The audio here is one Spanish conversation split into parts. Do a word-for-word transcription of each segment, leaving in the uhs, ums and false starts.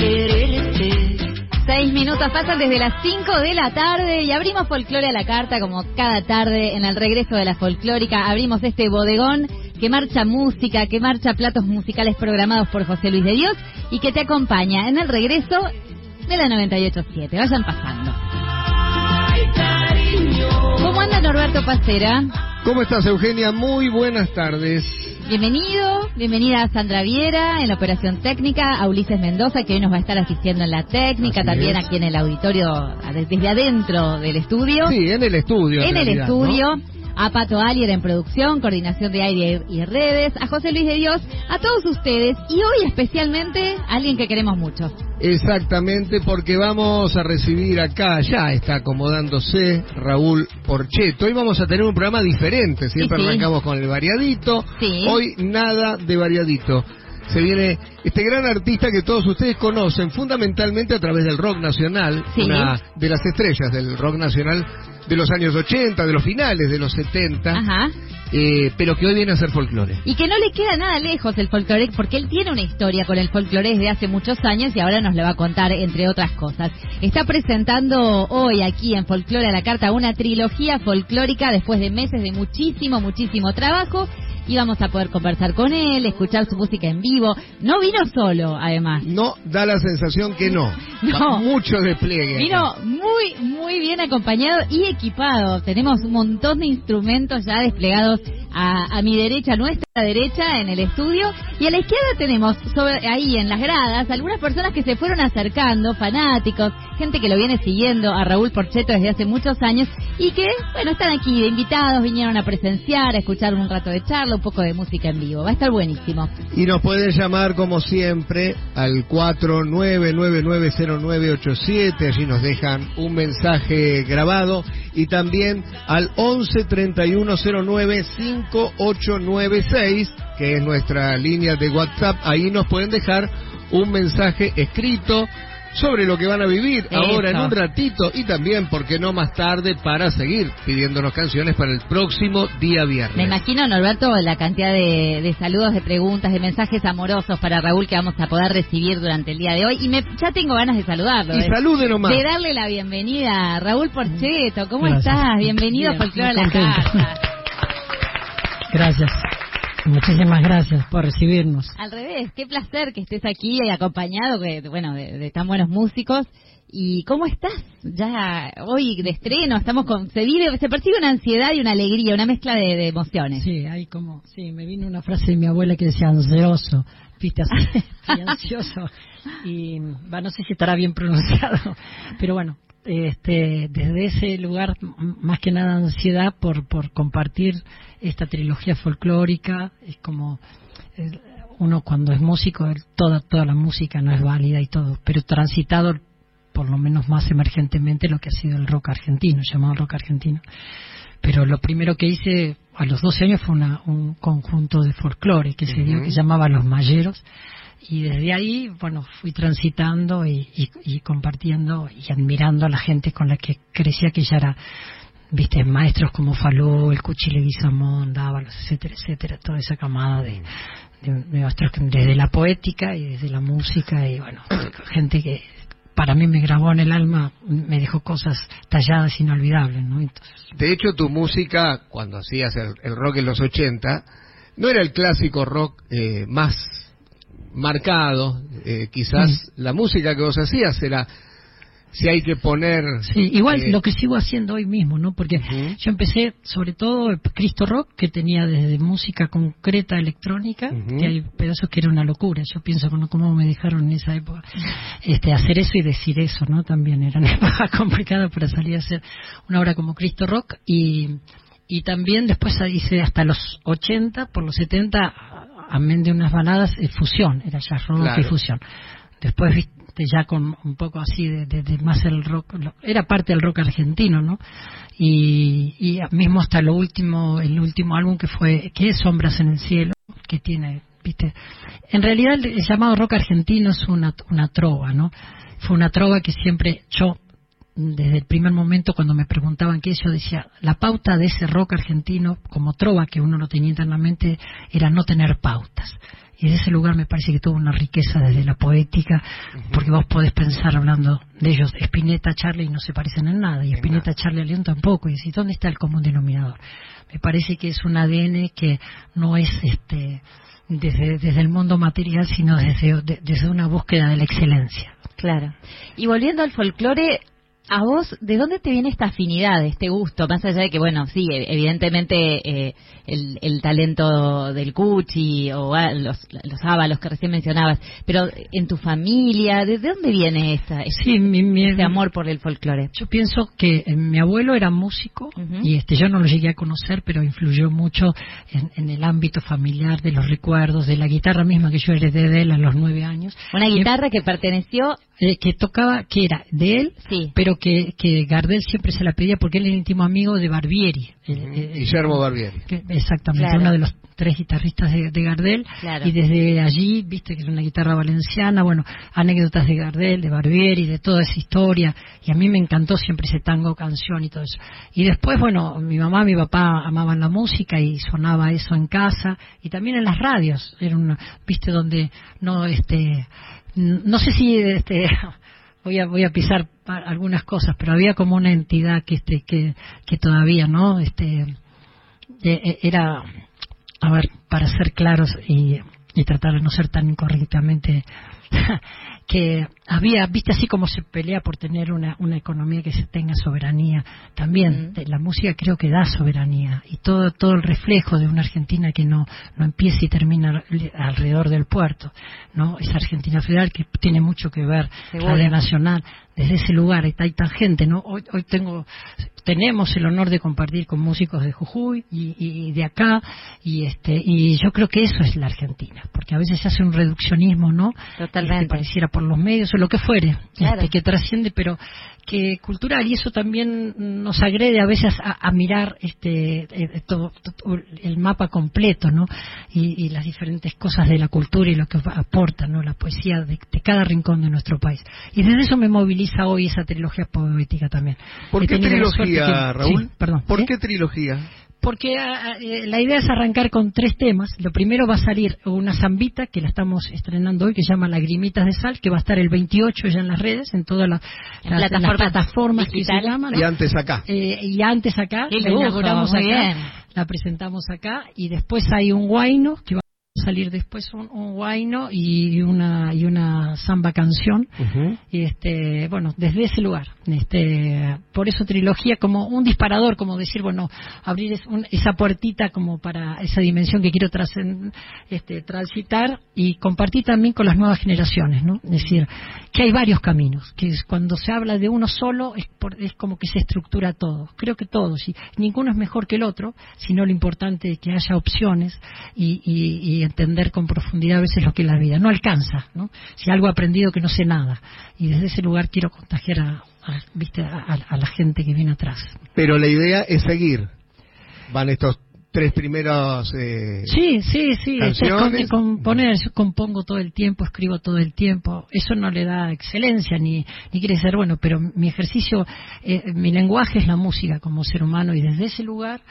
Seis minutos pasan desde las cinco de la tarde y abrimos Folclore a la carta como cada tarde en el regreso de la folclórica. Abrimos este bodegón que marcha música, que marcha platos musicales programados por José Luis de Dios y que te acompaña en el regreso de la noventa y ocho punto siete. Vayan pasando. ¿Cómo anda Norberto Pacera? ¿Cómo estás, Eugenia? Muy buenas tardes. Bienvenido, bienvenida a Sandra Viera en la operación técnica, a Ulises Mendoza, que hoy nos va a estar asistiendo en la técnica, Así también es. Aquí en el auditorio, desde adentro del estudio. Sí, en el estudio. En, en realidad, el estudio. ¿no? A Pato Alier en producción, coordinación de aire y redes, a José Luis de Dios, a todos ustedes y hoy especialmente a alguien que queremos mucho. Exactamente, porque vamos a recibir acá, ya está acomodándose Raúl Porchetto. Hoy vamos a tener un programa diferente, siempre sí, sí. arrancamos con el variadito, sí. hoy nada de variadito. Se viene este gran artista que todos ustedes conocen fundamentalmente a través del rock nacional, sí. una de las estrellas del rock nacional de los años ochenta, de los finales de los setenta, Ajá. Eh, pero que hoy viene a ser folclore. Y que no le queda nada lejos el folclore, porque él tiene una historia con el folclore desde hace muchos años y ahora nos lo va a contar, entre otras cosas. Está presentando hoy aquí en Folclore a la Carta una trilogía folclórica después de meses de muchísimo, muchísimo trabajo. Y vamos a poder conversar con él, escuchar su música en vivo. No vino solo, además. No, da la sensación que no. No. Mucho despliegue. Vino muy, muy bien acompañado y equipado. Tenemos un montón de instrumentos ya desplegados a, a mi derecha, a nuestra derecha, en el estudio. Y a la izquierda tenemos, sobre, ahí en las gradas, algunas personas que se fueron acercando, fanáticos, gente que lo viene siguiendo a Raúl Porchetto desde hace muchos años y que, bueno, están aquí de invitados, vinieron a presenciar, a escuchar un rato de charla, un poco de música en vivo. Va a estar buenísimo. Y nos pueden llamar, como siempre, al cuatro nueve nueve nueve cero nueve ocho siete. Allí nos dejan un mensaje grabado. Y también al once treinta y uno cero nueve cinco ocho nueve seis, que es nuestra línea de WhatsApp. Ahí nos pueden dejar un mensaje escrito sobre lo que van a vivir Eso. ahora en un ratito y también, ¿por qué no más tarde, para seguir pidiéndonos canciones para el próximo día viernes? Me imagino, Norberto, la cantidad de, de saludos, de preguntas, de mensajes amorosos para Raúl que vamos a poder recibir durante el día de hoy y me, ya tengo ganas de saludarlo. Y de, salude nomás. De darle la bienvenida a Raúl Porchetto. ¿Cómo Gracias. estás? Bienvenido a Folclore a la Carta. Gracias. Muchísimas gracias por recibirnos. Al revés, qué placer que estés aquí acompañado de, bueno, de, de tan buenos músicos. ¿Y cómo estás? Ya hoy de estreno, estamos con, se vive, se percibe una ansiedad y una alegría, una mezcla de, de emociones. Sí, hay como, sí, me vino una frase de mi abuela que decía ansioso, viste, así, sí, ansioso. Y va, no sé si estará bien pronunciado, pero bueno, este, desde ese lugar, más que nada ansiedad por, por compartir esta trilogía folclórica. Es como eh, uno cuando es músico, toda toda la música no es válida y todo, pero transitado por lo menos más emergentemente lo que ha sido el rock argentino, llamado rock argentino. Pero lo primero que hice a los doce años fue una, un conjunto de folclore que se dio, uh-huh. que llamaba Los Malleros. Y desde ahí, bueno, fui transitando y, y, y compartiendo y admirando a la gente con la que crecía, que ya era, viste, maestros como Falú, el Cuchi Leguizamón, Dávalos, etcétera, etcétera, toda esa camada de, de, de maestros que, desde la poética y desde la música, y bueno, gente que para mí me grabó en el alma, me dejó cosas talladas inolvidables, ¿no? Entonces, de hecho, tu música, cuando hacías el, el rock en los ochenta, no era el clásico rock eh, más marcado, eh, quizás sí. La música que vos hacías era, si hay que poner... Sí, igual eh, lo que sigo haciendo hoy mismo, ¿no? Porque uh-huh. yo empecé, sobre todo, Cristo Rock, que tenía desde música concreta electrónica, uh-huh. que hay pedazos que era una locura. Yo pienso con cómo me dejaron en esa época este hacer eso y decir eso, ¿no? También era una época complicada para salir a hacer una obra como Cristo Rock. Y, y también después hice hasta los ochenta, por los setenta... amén de unas baladas, eh, fusión, era jazz rock claro. y fusión. Después, viste, ya con un poco así de, de, de más el rock, lo, era parte del rock argentino, ¿no? Y, y mismo hasta lo último, el último álbum que fue, que es Sombras en el Cielo, que tiene, viste, en realidad el, el llamado rock argentino es una, una trova, ¿no? Fue una trova que siempre yo, desde el primer momento cuando me preguntaban qué, yo decía, la pauta de ese rock argentino como trova que uno lo tenía internamente era no tener pautas. y de ese lugar me parece que tuvo una riqueza desde la poética, porque vos podés pensar hablando de ellos, Spinetta, Charlie no se parecen en nada, y Spinetta, Charlie, León tampoco, y decís, ¿dónde está el común denominador? Me parece que es un A D N que no es este desde, desde el mundo material, sino desde, de, desde una búsqueda de la excelencia. Claro. Y volviendo al folclore, a vos, ¿de dónde te viene esta afinidad, este gusto? Más allá de que, bueno, sí, evidentemente eh, el, el talento del Cuchi o ah, los, los ábalos que recién mencionabas, pero en tu familia, ¿de dónde viene esta, este, sí, mi, mi, este amor por el folclore? Yo pienso que eh, mi abuelo era músico, uh-huh. y este yo no lo llegué a conocer, pero influyó mucho en, en el ámbito familiar, de los recuerdos, de la guitarra misma que yo heredé de él a los nueve años. Una guitarra que, que perteneció... Eh, que tocaba, que era de él, sí. pero que, que Gardel siempre se la pedía porque él era íntimo amigo de Barbieri. Uh-huh. eh, Guillermo Barbieri. Que, exactamente, claro. uno de los tres guitarristas de, de Gardel, claro. y desde allí, viste que es una guitarra valenciana, bueno, anécdotas de Gardel, de Barbieri, de toda esa historia, y a mí me encantó siempre ese tango, canción y todo eso. Y después, bueno, mi mamá, mi papá amaban la música y sonaba eso en casa, y también en las radios, era una, viste, donde no, este... no sé si este voy a voy a pisar algunas cosas, pero había como una entidad que este que que todavía no este eh, era, a ver, para ser claros y y tratar de no ser tan incorrectamente que había, viste, así como se pelea por tener una una economía que se tenga soberanía, también uh-huh. la música creo que da soberanía, y todo todo el reflejo de una Argentina que no no empieza y termina alrededor del puerto, no, esa Argentina federal que tiene mucho que ver, Radio Nacional, desde ese lugar hay tanta gente, no, hoy hoy tengo tenemos el honor de compartir con músicos de Jujuy y, y de acá, y este y yo creo que eso es la Argentina, porque a veces se hace un reduccionismo, no, totalmente, este, pareciera por los medios o lo que fuere, claro. este, que trasciende, pero que cultural, y eso también nos agrede a veces a, a mirar este eh, todo, todo el mapa completo, no, y, y las diferentes cosas de la cultura y lo que aporta, no, la poesía de, de cada rincón de nuestro país, y desde eso me moviliza hoy esa trilogía poética también. ¿Por He qué trilogía, que, Raúl? Sí, perdón, ¿Por ¿eh? qué trilogía? Porque eh, la idea es arrancar con tres temas. Lo primero va a salir una zambita que la estamos estrenando hoy, que se llama Lagrimitas de Sal, que va a estar el veintiocho ya en las redes, en todas las, en las, plataformas, las plataformas que se llaman, ¿no? Y antes acá. Eh, y antes acá, la inauguramos acá, bien. la presentamos acá, y después hay un guayno que va a salir después, un, un guayno y una y una samba canción, uh-huh. y este bueno, desde ese lugar, este por eso trilogía, como un disparador, como decir, bueno, abrir es un, esa puertita como para esa dimensión que quiero trascend, este transitar y compartir también con las nuevas generaciones, ¿no? Es decir, que hay varios caminos, que es, cuando se habla de uno solo es, por, es como que se estructura todo, creo que todos, y ninguno es mejor que el otro, sino lo importante es que haya opciones y, y, y entender con profundidad a veces lo que es la vida. No alcanza, ¿no? Si algo he aprendido que no sé nada. Y desde ese lugar quiero contagiar a, a, ¿viste? a, a la gente que viene atrás. Pero la idea es seguir. Van estos tres primeros eh, sí, sí, sí. canciones. Este, con, componer, yo compongo todo el tiempo, escribo todo el tiempo. Eso no le da excelencia ni, ni quiere ser bueno, pero mi ejercicio, eh, mi lenguaje es la música como ser humano, y desde ese lugar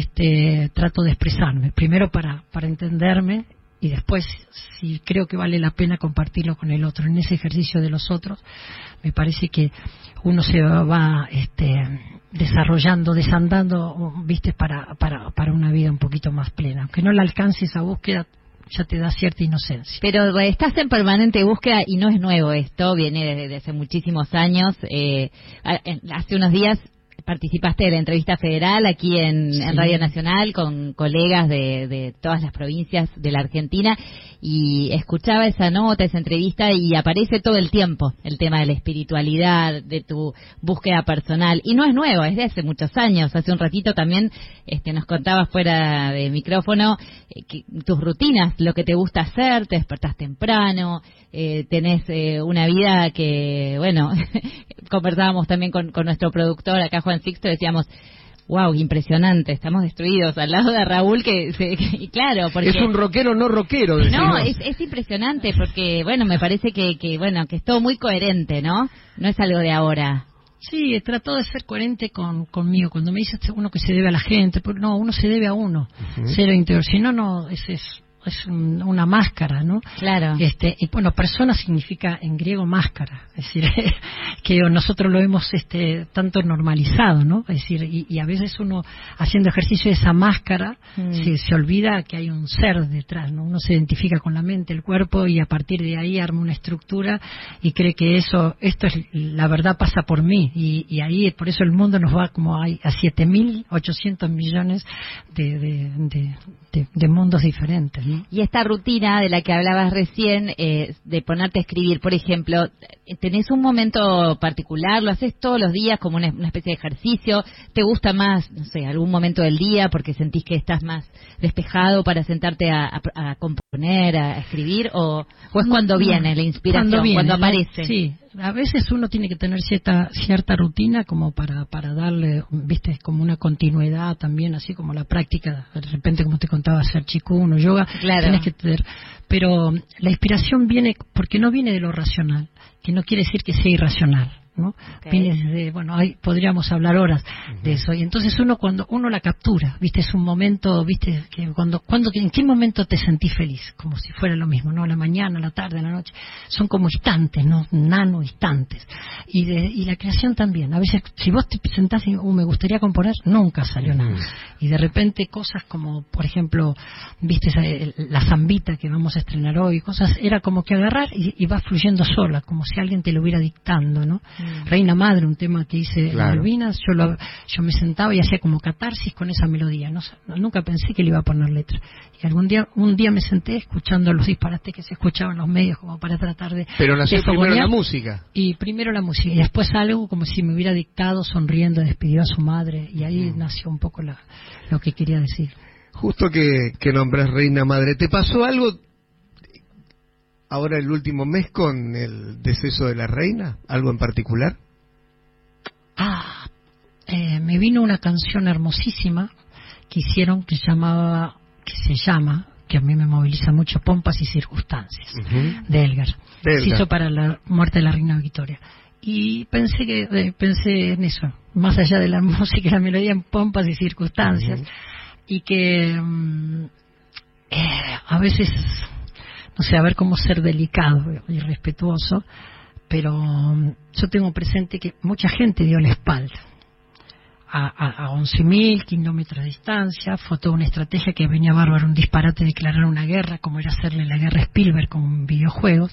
este, trato de expresarme. Primero para, para entenderme, y después, si creo que vale la pena compartirlo con el otro. En ese ejercicio de los otros, me parece que uno se va este, desarrollando, desandando, viste, para, para, para una vida un poquito más plena. Aunque no la alcance esa búsqueda, ya te da cierta inocencia. Pero estás en permanente búsqueda, y no es nuevo esto, viene desde, desde hace muchísimos años. Eh, hace unos días participaste de la entrevista federal aquí en, sí. en Radio Nacional con colegas de, de todas las provincias de la Argentina, y escuchaba esa nota, esa entrevista, y aparece todo el tiempo el tema de la espiritualidad, de tu búsqueda personal, y no es nuevo, es de hace muchos años. Hace un ratito también este, nos contabas fuera de micrófono eh, que tus rutinas, lo que te gusta hacer, te despertás temprano, eh, tenés eh, una vida que, bueno, conversábamos también con, con nuestro productor acá, Juan Sixto, decíamos, wow, impresionante, estamos destruidos al lado de Raúl, que, que, que claro, porque es un rockero no rockero, decimos. No, es, es impresionante, porque bueno, me parece que, que bueno, que es todo muy coherente, ¿no? No es algo de ahora. Sí, trato de ser coherente con conmigo. Cuando me dices uno que se debe a la gente, pues no, uno se debe a uno, uh-huh. cero interior. Si no, no, es, es es un, una máscara, ¿no? Claro. Este, y bueno, persona significa en griego máscara, es decir, que nosotros lo hemos este, tanto normalizado, ¿no? Es decir, y, y a veces uno haciendo ejercicio de esa máscara mm. se, se olvida que hay un ser detrás, ¿no? Uno se identifica con la mente, el cuerpo, y a partir de ahí arma una estructura y cree que eso, esto es, la verdad pasa por mí, y, y ahí, por eso el mundo nos va como hay a siete mil ochocientos millones de, de, de, de, de mundos diferentes, ¿no? Y esta rutina de la que hablabas recién, eh, de ponerte a escribir, por ejemplo, ¿tenés un momento particular? ¿Lo haces todos los días como una, una especie de ejercicio? ¿Te gusta más, no sé, algún momento del día porque sentís que estás más despejado para sentarte a, a, a componer, a escribir? ¿O, o es cuando no, viene la inspiración, cuando, viene, cuando aparece? ¿No? Sí, a veces uno tiene que tener cierta cierta rutina como para para darle, viste, como una continuidad también, así como la práctica, de repente, como te contaba, hacer chikun o yoga, claro. Tienes que tener, pero la inspiración viene porque no viene de lo racional, que no quiere decir que sea irracional, ¿no? Okay. Viene desde, bueno, ahí podríamos hablar horas uh-huh. de eso, y entonces uno cuando uno la captura, viste, es un momento, viste, que cuando, cuando, en qué momento te sentís feliz, como si fuera lo mismo, ¿no? La mañana, la tarde, la noche, son como instantes, ¿no? Nano instantes, y de, y la creación también, a veces, si vos te sentás y, uh, me gustaría componer, nunca salió uh-huh. nada, y de repente cosas como, por ejemplo, viste, la zambita que vamos a estrenar hoy, cosas, era como que agarrar y, y va fluyendo sola, como si alguien te lo hubiera dictando, ¿no? Uh-huh. Reina Madre, un tema que hice claro. en Malvinas, yo, lo, yo me sentaba y hacía como catarsis con esa melodía, no, nunca pensé que le iba a poner letra, y algún día un día me senté escuchando los disparates que se escuchaban en los medios como para tratar de pero nació de primero la música y primero la música y después algo como si me hubiera dictado, sonriendo, despidió a su madre, y ahí mm. nació un poco la, lo que quería decir. Justo que, que nombras Reina Madre, ¿te pasó algo ahora el último mes con el deceso de la reina? ¿Algo en particular? Ah, eh, me vino una canción hermosísima que hicieron que llamaba, que se llama, que a mí me moviliza mucho, Pompas y Circunstancias, uh-huh. de Elgar. De Elgar. Se hizo para la muerte de la reina Victoria. Y pensé que eh, pensé en eso, más allá de la música y la melodía, en pompas y circunstancias, uh-huh. y que um, eh, a veces, no sé, a ver cómo ser delicado y respetuoso, pero um, yo tengo presente que mucha gente dio la espalda a, a, a once mil kilómetros de distancia. Fue toda una estrategia que venía bárbaro, un disparate, declarar una guerra, como era hacerle la guerra a Spielberg con videojuegos,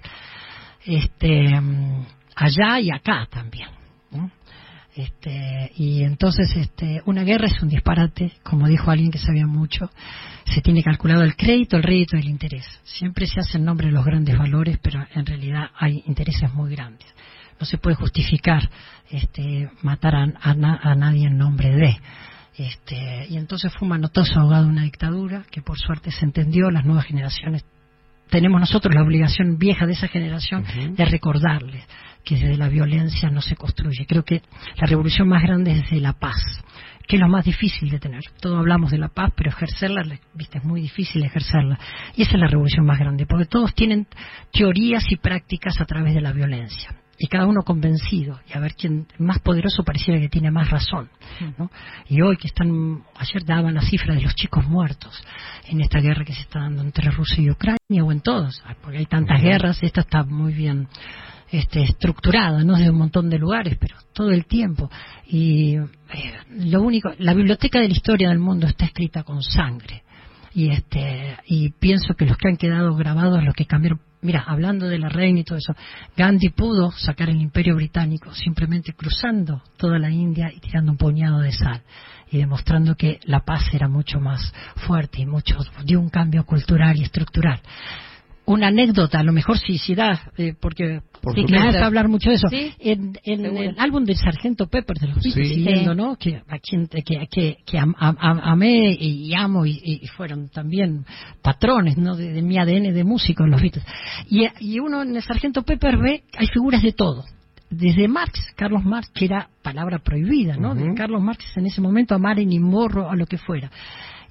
este um, allá y acá también, ¿no? Este, y entonces este, una guerra es un disparate, como dijo alguien que sabía mucho. Se tiene calculado el crédito, el rédito y el interés. Siempre se hace en nombre de los grandes valores, pero en realidad hay intereses muy grandes. No se puede justificar este, matar a, a, a nadie en nombre de. Este, y entonces fue un manotazo ahogado de una dictadura que por suerte se entendió. Las nuevas generaciones, tenemos nosotros la obligación vieja de esa generación uh-huh. de recordarles que desde la violencia no se construye. Creo que la revolución más grande es desde la paz, que es lo más difícil de tener. Todos hablamos de la paz, pero ejercerla, viste, es muy difícil ejercerla. Y esa es la revolución más grande, porque todos tienen teorías y prácticas a través de la violencia. Y cada uno convencido, y a ver quién más poderoso pareciera que tiene más razón, ¿no? Y hoy que están, ayer daban la cifra de los chicos muertos en esta guerra que se está dando entre Rusia y Ucrania, o en todos, porque hay tantas guerras, esta está muy bien este, estructurada, no de un montón de lugares, pero todo el tiempo. Y eh, lo único, la biblioteca de la historia del mundo está escrita con sangre. Y este y pienso que los que han quedado grabados, los que cambiaron. Mira, hablando de la reina y todo eso, Gandhi pudo sacar el Imperio Británico simplemente cruzando toda la India y tirando un puñado de sal y demostrando que la paz era mucho más fuerte y mucho dio un cambio cultural y estructural. Una anécdota, a lo mejor sí, sí da, eh, porque Por sí, claro. me gusta hablar mucho de eso. ¿Sí? En, en el álbum del Sargento Pepper, de los sí. siguiendo, ¿no? Que, a quien, que, que, que am, am, amé y amo y, y fueron también patrones, ¿no? De, de mi A D N de músico, los Beatles. Y, y uno en el Sargento Pepper ve, hay figuras de todo. Desde Marx, Carlos Marx, que era palabra prohibida, ¿no? Uh-huh. De Carlos Marx en ese momento, a Marilyn Monroe, a lo que fuera.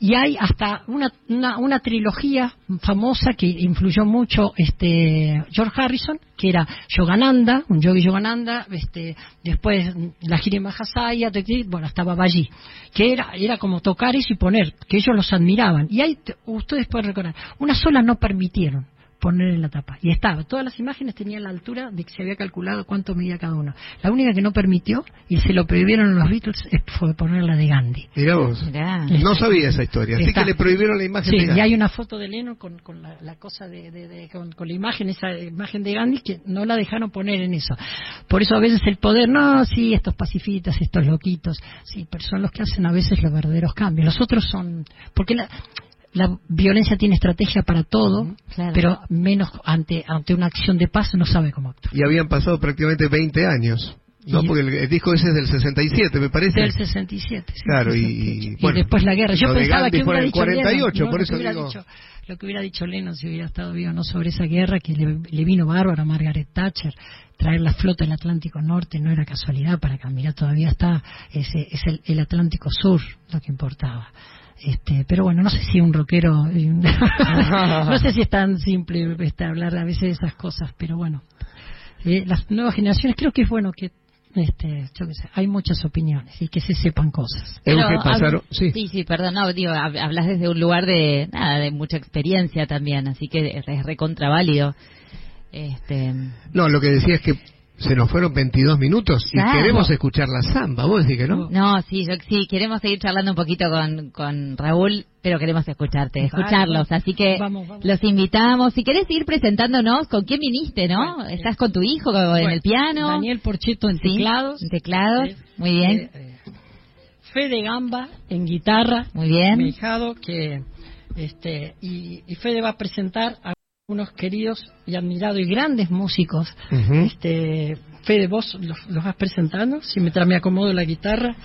y hay hasta una, una, una trilogía famosa que influyó mucho este George Harrison, que era Yogananda, un yogi Yogananda, este, después la Gira Mahasaya, bueno, hasta Babaji, que era, era como tocar eso y poner, que ellos los admiraban. Y ahí ustedes pueden recordar, una sola no permitieron poner en la tapa, y estaba, todas las imágenes tenían la altura de que se había calculado cuánto medía cada uno. La única que no permitió, y se lo prohibieron a los Beatles, fue poner la de Gandhi. Mirá vos, Mirá. no sabía esa historia, así Está. que le prohibieron la imagen Sí, de Gandhi. y hay una foto de Lennon con, con la, la cosa de, de, de con, con la imagen, esa imagen de Gandhi, que no la dejaron poner en eso. Por eso a veces el poder, no, sí, estos pacifistas, estos loquitos, sí, pero son los que hacen a veces los verdaderos cambios. Los otros son, porque la La violencia tiene estrategia para todo, claro, pero menos ante ante una acción de paz no sabe cómo actuar. Y habían pasado prácticamente veinte años, ¿no? Y, Porque el, el disco ese es del sesenta y siete, me parece. Del sesenta y siete. Sí, claro, sesenta y, y, bueno, y después la guerra. Yo lo de pensaba Gandhi que fue hubiera en el dicho cuarenta y ocho, Lennon, por ¿no? eso lo que hubiera digo. dicho, lo que hubiera dicho Lennon si hubiera estado vivo, no sobre esa guerra, que le, le vino bárbaro a Margaret Thatcher. Traer la flota del Atlántico Norte no era casualidad para cambiar, todavía está, ese, es el, el Atlántico Sur lo que importaba. Este, pero bueno, no sé si un rockero, no sé si es tan simple este, hablar a veces de esas cosas, pero bueno, eh, las nuevas generaciones creo que es bueno que, este, yo qué sé, hay muchas opiniones y que se sepan cosas. Pero, Euge, pasaron, hab- sí. sí, sí, perdón, no, digo, hab- hablas desde un lugar de, nada, de mucha experiencia también, así que es, es recontraválido. Este, No, lo que decía es que se nos fueron veintidós minutos y Claro. queremos escuchar la samba. ¿Vos decís que no? no, sí, yo sí, queremos seguir charlando un poquito con, con Raúl, pero queremos escucharte, Vale, escucharlos, vamos, así que vamos, vamos. los invitamos. Si querés ir presentándonos, ¿con quién viniste, no? Bueno, ¿Estás con tu hijo en Bueno, el piano? Daniel Porcheto en Sí, teclados. en teclados, Eh, muy bien. eh, eh, Fede Gamba en guitarra. Muy bien. Mi hijado, que este y, y Fede va a presentar a unos queridos y admirados y grandes músicos. Ujú. Este, Fede, vos los, los vas presentando. Si me, tra- me acomodo la guitarra.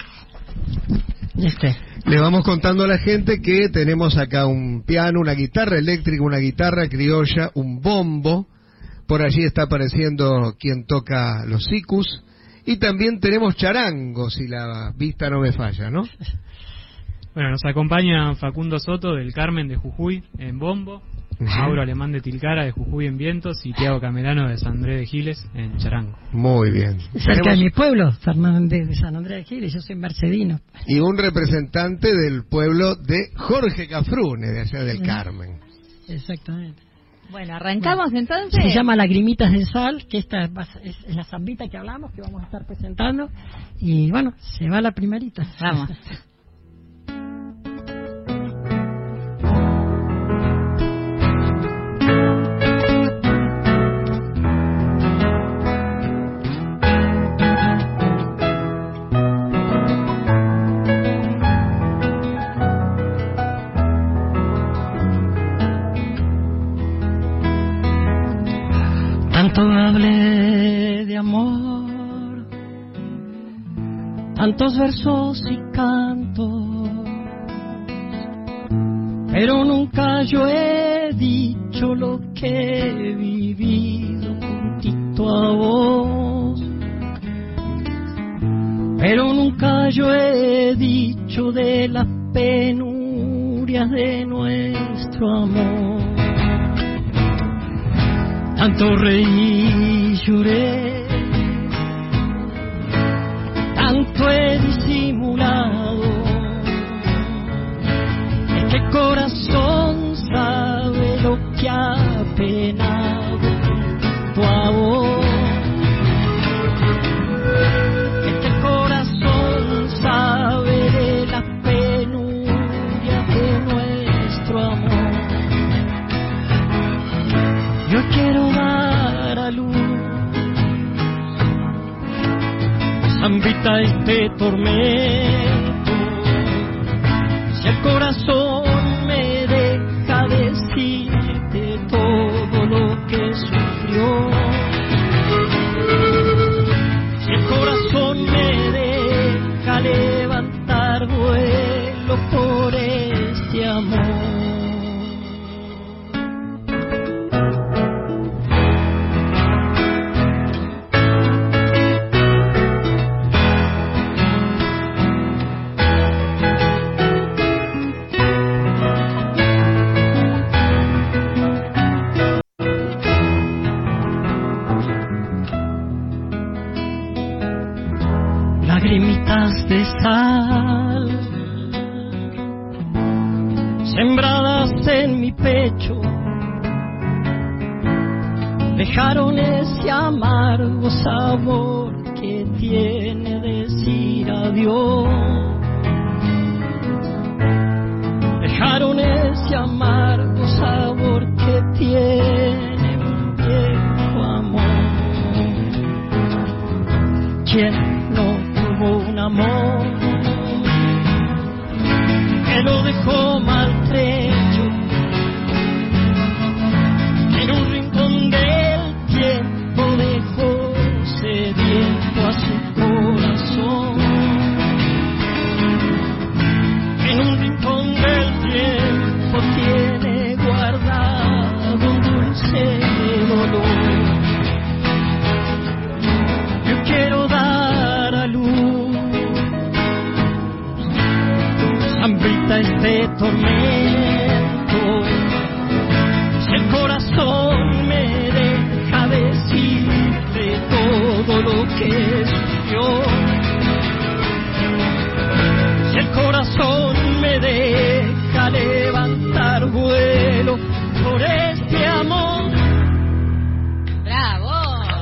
Este. Le vamos contando a la gente que tenemos acá un piano, una guitarra eléctrica, una guitarra criolla, un bombo. Por allí está apareciendo quien toca los sicus. Y también tenemos charango, si la vista no me falla, ¿no? Bueno, nos acompaña Facundo Soto del Carmen de Jujuy en bombo, Mauro Alemán de Tilcara de Jujuy en vientos y Tiago Camerano de San Andrés de Giles en charango. Muy bien. Cerca de Tenemos- mi pueblo, Fernández de San Andrés de Giles. Yo soy mercedino. Y un representante del pueblo de Jorge Cafrune, de allá del Carmen. Exactamente. Bueno, arrancamos entonces. Se llama Lagrimitas de Sal, que esta es, es- es la zambita que hablamos, que vamos a estar presentando. Y bueno, se va la primerita. Vamos. Tanto hablé de amor, tantos versos y cantos, pero nunca yo he dicho lo que he vivido juntito a vos. Pero nunca yo he dicho de las penurias de nuestro amor. Tanto reí y lloré, tanto he disimulado. Este corazón sabe lo que ha penado junto a vos. Este corazón sabe de las penurias de nuestro amor. Yo quiero dar a luz, zambita, este tormento. Si el corazón me deja decirte todo lo que sufrió, si el corazón me deja levantar vuelo por este amor. lagrimitas de sal, sembradas en mi pecho, dejaron ese amargo sabor que tiene decir adiós. Dejaron ese amargo sabor que tiene un viejo amor. ¿Quién no tuvo un amor que lo dejó maltrecho en un rincón del tiempo, dejó sediento a su corazón? En un rincón del tiempo tiene guardado un dulce dolor. Yo quiero dar a luz, zambita este tormento. Si el corazón me deja decirte todo lo que sufrió, si el corazón me deja levantar vuelo por este amor. ¡Bravo!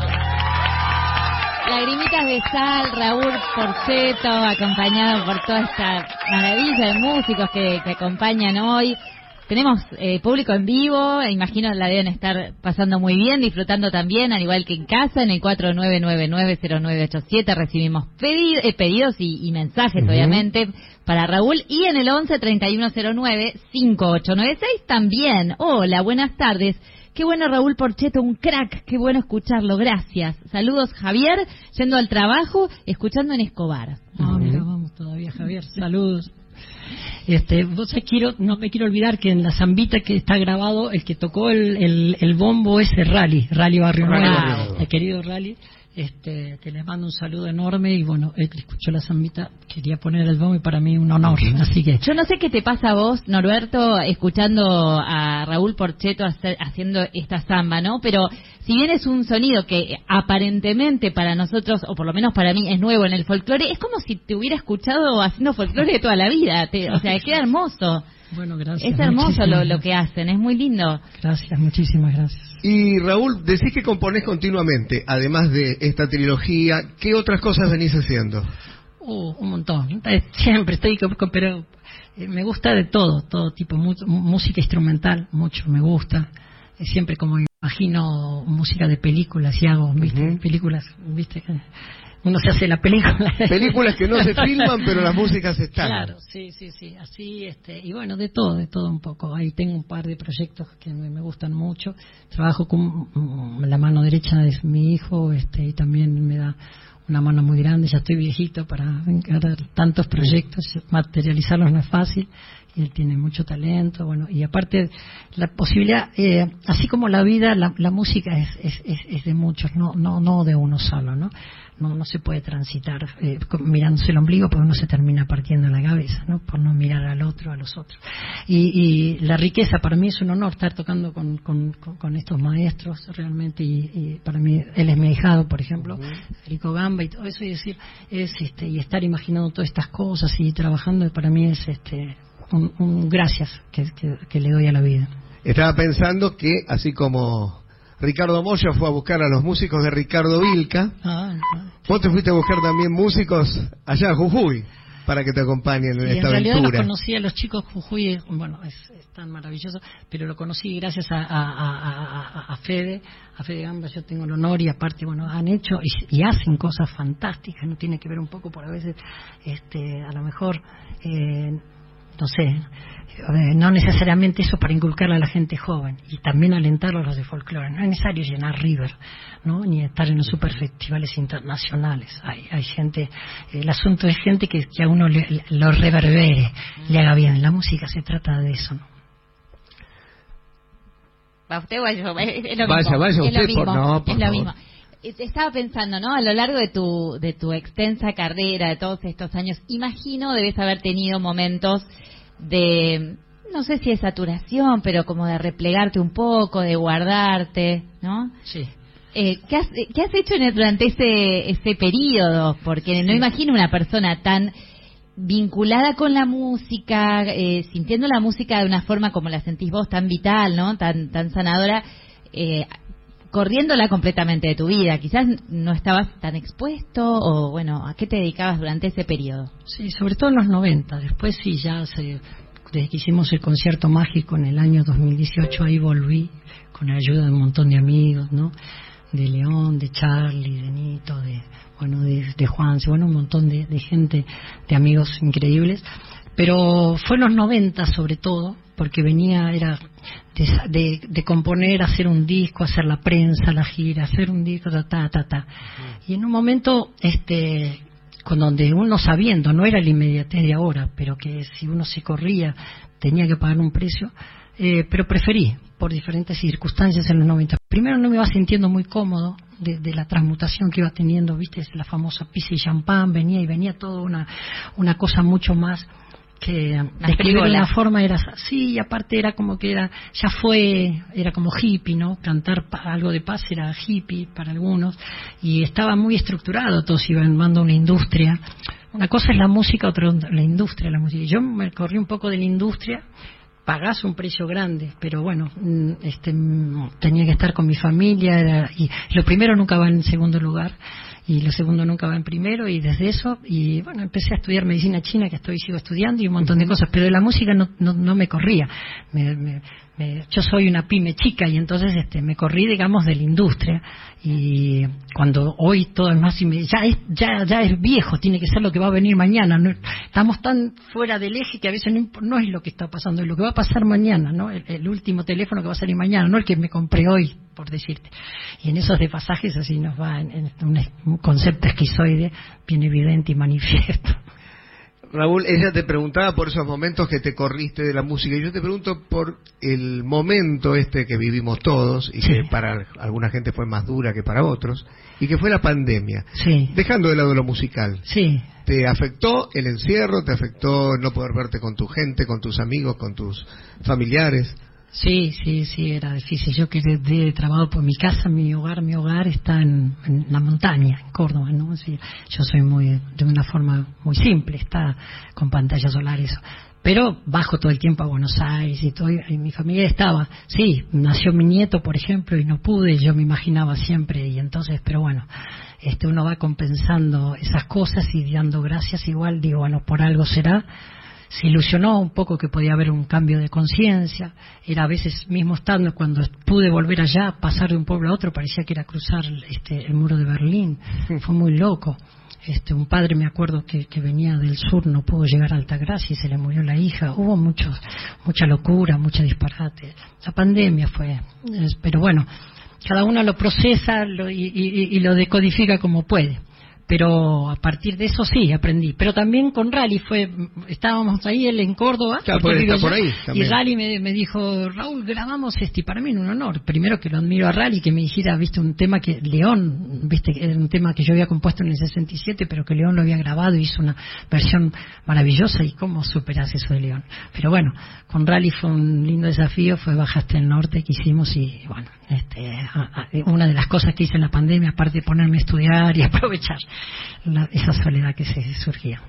Lagrimitas de sal, Raúl Porchetto, acompañado por toda esta maravilla de músicos que, que acompañan hoy. Tenemos eh, público en vivo, imagino la deben estar pasando muy bien, disfrutando también, al igual que en casa, en el cuatro nueve nueve nueve cero nueve ocho siete recibimos pedi- eh, pedidos y, y mensajes, uh-huh. obviamente, para Raúl, y en el once treinta y uno cero nueve cincuenta y ocho noventa y seis también. Hola, buenas tardes. Qué bueno Raúl Porchetto, un crack, qué bueno escucharlo, gracias. Saludos Javier, yendo al trabajo, escuchando en Escobar. No, uh-huh. mira, vamos todavía Javier, saludos. Este, vos quiero, no me quiero olvidar que en la zambita que está grabado, el que tocó el, el, el bombo es el Rally, Rally Barrio Nuevo, wow. el querido Rally, este, que les mando un saludo enorme y bueno, él que escuchó la zambita quería poner el bombo y para mí un honor, así que... Yo no sé qué te pasa a vos, Norberto, escuchando a Raúl Porchetto hacer, haciendo esta zamba, ¿no? Pero si bien es un sonido que aparentemente para nosotros, o por lo menos para mí, es nuevo en el folclore, es como si te hubiera escuchado haciendo folclore toda la vida, te, o sea, queda hermoso. Bueno, gracias. Es hermoso lo, lo que hacen, es muy lindo. Gracias, muchísimas gracias. Y Raúl, decís que componés continuamente, además de esta trilogía, ¿qué otras cosas venís haciendo? Uh, un montón. Siempre estoy, con, pero eh, me gusta de todo, todo tipo, mu- música instrumental, mucho me gusta. Eh, siempre como imagino música de películas y hago, ¿viste? Uh-huh. Películas, ¿viste? Uno se hace la película. Películas que no se filman, pero las músicas están. Claro, sí, sí, sí. Así, este, y bueno, de todo, de todo un poco. Ahí tengo un par de proyectos que me, me gustan mucho. Trabajo con um, la mano derecha de mi hijo, este, y también me da una mano muy grande. Ya estoy viejito para encarar tantos proyectos, materializarlos no es fácil. Y él tiene mucho talento, bueno, y aparte la posibilidad, eh, así como la vida, la, la música es, es, es, es de muchos, no, no, no de uno solo, ¿no? No, no se puede transitar eh, mirándose el ombligo porque uno se termina partiendo la cabeza, ¿no? Por no mirar al otro, a los otros. Y, y la riqueza, para mí es un honor estar tocando con, con, con, con estos maestros realmente, y, y para mí, él es mi ahijado, por ejemplo, uh-huh. Federico Gamba y todo eso, y decir, es este, y estar imaginando todas estas cosas y trabajando, para mí es este un, un gracias que, que, que le doy a la vida. Estaba pensando que, así como Ricardo Moya fue a buscar a los músicos de Ricardo Vilca, ah, ah, vos te fuiste a buscar también músicos allá a Jujuy para que te acompañen en y esta en realidad aventura. Los conocí a los chicos Jujuy, bueno, es, es tan maravilloso, pero lo conocí gracias a, a, a, a Fede, a Fede Gamba. Yo tengo el honor, y aparte, bueno, han hecho y, y hacen cosas fantásticas. No tiene que ver un poco por a veces, este, a lo mejor, eh, no sé, no necesariamente eso para inculcarle a la gente joven, y también alentarlos a los de folclore. No es necesario llenar River, ¿no? Ni estar en los super festivales internacionales. Hay, hay gente, el asunto es gente que, que a uno le, le, lo reverbere, le haga bien. La música se trata de eso, ¿no? Va usted o yo, es lo vaya, mismo. Vaya es usted, lo mismo, por, no, por es lo favor. mismo. Estaba pensando, ¿no? A lo largo de tu de tu extensa carrera, de todos estos años, imagino debes haber tenido momentos de, no sé si de saturación, pero como de replegarte un poco, de guardarte, ¿no? Sí. Eh, ¿qué, has, ¿Qué has hecho en el, durante ese, ese periodo? Porque no imagino una persona tan vinculada con la música, eh, sintiendo la música de una forma como la sentís vos, tan vital, ¿no? Tan, tan sanadora, eh, corriéndola completamente de tu vida. Quizás no estabas tan expuesto, o bueno, ¿a qué te dedicabas durante ese periodo? Sí, sobre todo en los noventa. Después sí, ya se, desde que hicimos el concierto mágico en el año dos mil dieciocho, ahí volví con la ayuda de un montón de amigos, ¿no? De León, de Charlie, de Nito, de bueno, de, de Juan, bueno, un montón de, de gente, de amigos increíbles. Pero fue en los noventa sobre todo, porque venía, era de, de, de componer, hacer un disco, hacer la prensa, la gira, hacer un disco, ta, ta, ta, ta. Y en un momento, este, con donde uno sabiendo, no era la inmediatez de ahora, pero que si uno se corría tenía que pagar un precio, eh, pero preferí, por diferentes circunstancias en los noventa. Primero no me iba sintiendo muy cómodo de, de la transmutación que iba teniendo, viste, la famosa pizza y champán, venía y venía todo una, una cosa mucho más que describir de una forma era sí, y aparte era como que era ya fue, era como hippie, ¿no? Cantar pa, algo de paz era hippie para algunos, y estaba muy estructurado, todos iban armando una industria. Una cosa es la música, otra la industria, la música. Yo me corrí un poco de la industria, pagás un precio grande, pero bueno, este, tenía que estar con mi familia, era, y lo primero nunca va en segundo lugar, y lo segundo nunca va en primero, y desde eso, y bueno, empecé a estudiar medicina china, que estoy sigo estudiando, y un montón de cosas, pero de la música no, no, no me corría. Me, me, me, yo soy una pyme chica, y entonces este, me corrí, digamos, de la industria, y cuando hoy todo es más, ya es, ya, ya es viejo, tiene que ser lo que va a venir mañana, ¿no? Estamos tan fuera del eje que a veces no, no es lo que está pasando, es lo que va a pasar mañana, ¿no? El, el último teléfono que va a salir mañana, no el que me compré hoy, por decirte. Y en esos desfasajes así nos va en, en un, un concepto esquizoide bien evidente y manifiesto. Raúl, ella te preguntaba por esos momentos que te corriste de la música, y yo te pregunto por el momento este que vivimos todos, y sí, que para alguna gente fue más dura que para otros, y que fue la pandemia. Sí. Dejando de lado lo musical. Sí. ¿Te afectó el encierro? ¿Te afectó no poder verte con tu gente, con tus amigos, con tus familiares? Sí, sí, sí, era difícil. Yo que he trabajado por mi casa, mi hogar, mi hogar está en, en la montaña, en Córdoba, ¿no? Sí, yo soy muy, de una forma muy simple, está con pantallas solares, pero bajo todo el tiempo a Buenos Aires y todo, y mi familia estaba, sí, nació mi nieto, por ejemplo, y no pude, yo me imaginaba siempre, y entonces, pero bueno, este uno va compensando esas cosas y dando gracias, igual digo, bueno, por algo será. Se ilusionó un poco que podía haber un cambio de conciencia. Era a veces mismo estando, cuando pude volver allá, pasar de un pueblo a otro, parecía que era cruzar este, el muro de Berlín. Fue muy loco. Este, un padre, me acuerdo, que, que venía del sur, no pudo llegar a Altagracia y se le murió la hija. Hubo muchos, mucha locura, mucha disparate. La pandemia fue, pero bueno, cada uno lo procesa lo, y, y, y lo decodifica como puede. Pero a partir de eso sí aprendí. Pero también con Rally fue, estábamos ahí él en Córdoba, claro, por, está por ahí, y Rally me, me dijo, Raúl, grabamos este, y para mí era un honor. Primero que lo admiro a Rally, que me dijera, viste, un tema que León, viste, era un tema que yo había compuesto en el sesenta y siete, pero que León lo había grabado y hizo una versión maravillosa, y cómo superas eso de León. Pero bueno, con Rally fue un lindo desafío, fue Bajaste el Norte que hicimos, y bueno, este, a, a, una de las cosas que hice en la pandemia, aparte de ponerme a estudiar y aprovechar La, esa soledad que se surgía.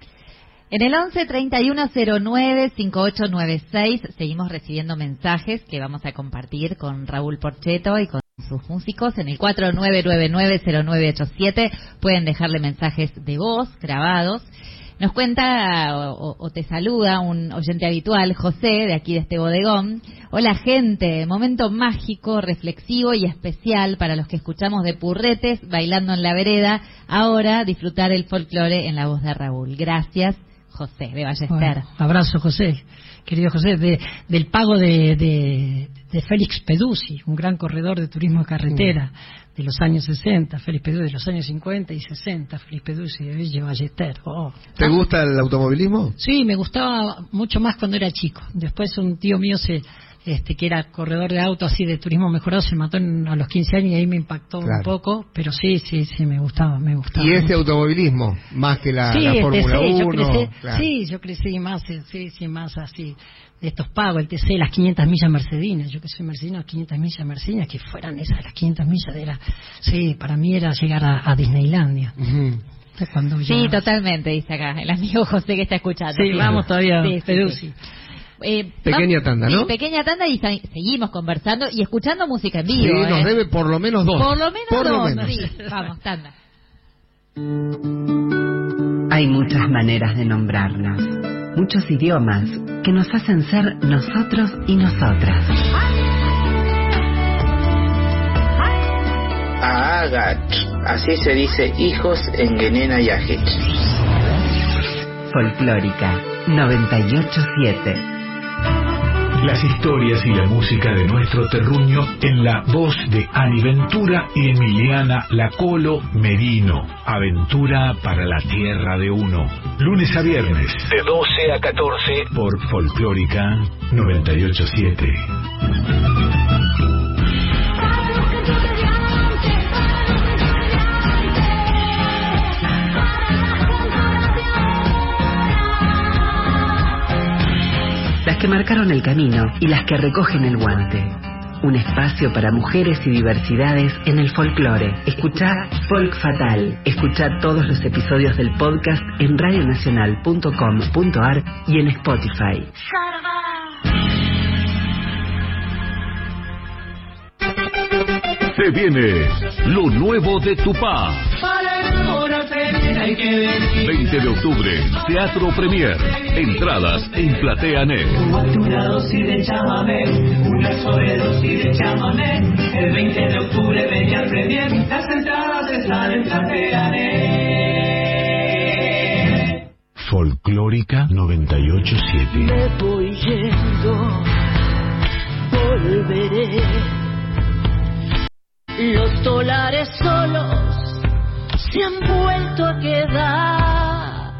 En el once treinta y uno cero nueve cincuenta y ocho noventa y seis seguimos recibiendo mensajes que vamos a compartir con Raúl Porchetto y con sus músicos. En el cuatro nueve nueve nueve cero nueve ocho siete pueden dejarle mensajes de voz grabados. Nos cuenta o, o te saluda un oyente habitual, José, de aquí de este bodegón. Hola gente, momento mágico, reflexivo y especial para los que escuchamos de Purretes, bailando en la vereda. Ahora disfrutar el folclore en la voz de Raúl. Gracias, José, de Ballester. Bueno, abrazo, José. Querido José, de, del pago de, de, de Félix Peduzzi, un gran corredor de turismo de carretera. Mm. De los años sesenta, Félix Peduzzi, de los años cincuenta y sesenta, Félix Peduzzi de Villa Ballester. Oh. ¿Te gusta el automovilismo? Sí, me gustaba mucho más cuando era chico. Después un tío mío se este, que era corredor de auto así de turismo mejorado, se mató en, a los quince años y ahí me impactó claro. un poco, pero sí, sí, sí, me gustaba, me gustaba. ¿Y este automovilismo? Más que la, sí, la el Fórmula T C, uno. Yo crecí, claro. Sí, yo crecí más, sí, sí, más así, de estos pagos, el T C, las quinientas millas mercedinas, yo que soy mercedino, quinientas millas mercedinas, que fueran esas, las quinientas millas, de la, sí, para mí era llegar a, a Disneylandia. Uh-huh. Cuando sí, ya... totalmente, dice acá el amigo José que está escuchando. Sí, sí. vamos todavía, sí, sí, sí. Eh, pequeña tanda, ¿no? Sí, pequeña tanda y seguimos conversando y escuchando música en vivo. Sí, ¿eh? nos debe por lo menos dos. Por lo menos por dos, lo menos. sí. Vamos, tanda. Hay muchas maneras de nombrarnos, muchos idiomas que nos hacen ser nosotros y nosotras. Aagach, así se dice hijos en Guenena Yajich. Folclórica noventa y ocho siete. Las historias y la música de nuestro terruño en la voz de Ani Ventura y Emiliana Lacolo Merino. Aventura para la tierra de uno. Lunes a viernes, de doce a catorce, por Folclórica noventa y ocho siete. Las que marcaron el camino y las que recogen el guante. Un espacio para mujeres y diversidades en el folclore. Escuchá Folk Fatal. Escuchá todos los episodios del podcast en radio nacional punto com punto a r y en Spotify. Se viene lo nuevo de Tupá. veinte de octubre, Teatro Premier. Entradas en Platea Net. Una dosis de chamamé, una sobredosis de chamamé. El veinte de octubre venía al Premier. Las entradas están en Platea Net. Folclórica noventa y ocho siete. Me voy yendo, volveré. Los dólares solos se han vuelto a quedar.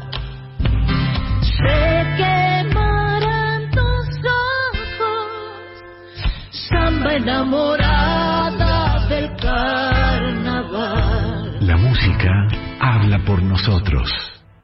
Se quemarán tus ojos, samba enamorada del carnaval. La música habla por nosotros.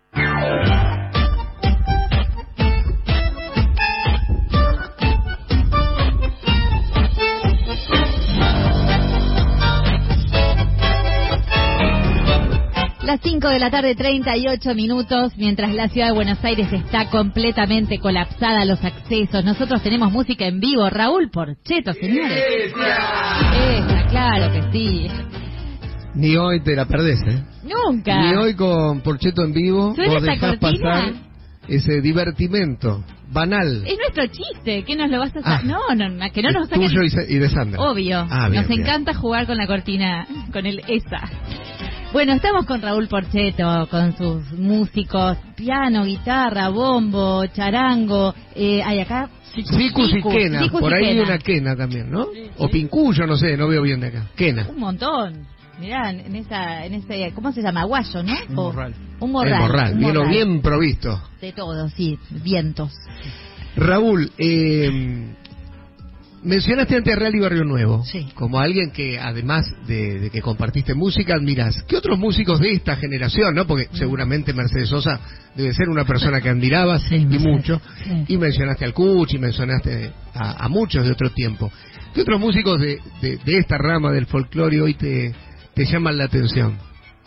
Las cinco de la tarde, treinta y ocho minutos, mientras la ciudad de Buenos Aires está completamente colapsada, los accesos. Nosotros tenemos música en vivo. Raúl Porcheto, señores. Esa, claro que sí. Ni hoy te la perdés, ¿eh? Nunca. Ni hoy con Porcheto en vivo vos dejás pasar ese divertimento banal. Es nuestro chiste, ¿qué nos lo vas a hacer? Ah, no, no, no, que no nos saquen. Tuyo y de Sandra. Obvio, ah, bien, nos bien. encanta jugar con la cortina, con el esa. Bueno, estamos con Raúl Porcheto, con sus músicos, piano, guitarra, bombo, charango, eh, hay acá... Sicus y quena, Sicus por y ahí hay quena. una quena también, ¿no? Sí, sí. O pincuyo, no sé, no veo bien de acá. Quena. Un montón. Mirá, en esa, en ese, ¿cómo se llama? Aguayo, ¿no? Un morral. Un morral. El morral, un bien, morral. bien provisto. De todo, sí, vientos. Raúl, eh, mencionaste antes a Rally Barrio Nuevo, sí, como alguien que además de, de que compartiste música, admirás. ¿Qué otros músicos de esta generación, no? Porque seguramente Mercedes Sosa debe ser una persona que admirabas sí, y Mercedes, mucho. Sí. Y mencionaste al Cuchi, mencionaste a, a muchos de otro tiempo. ¿Qué otros músicos de, de, de esta rama del folclore hoy te, te llaman la atención?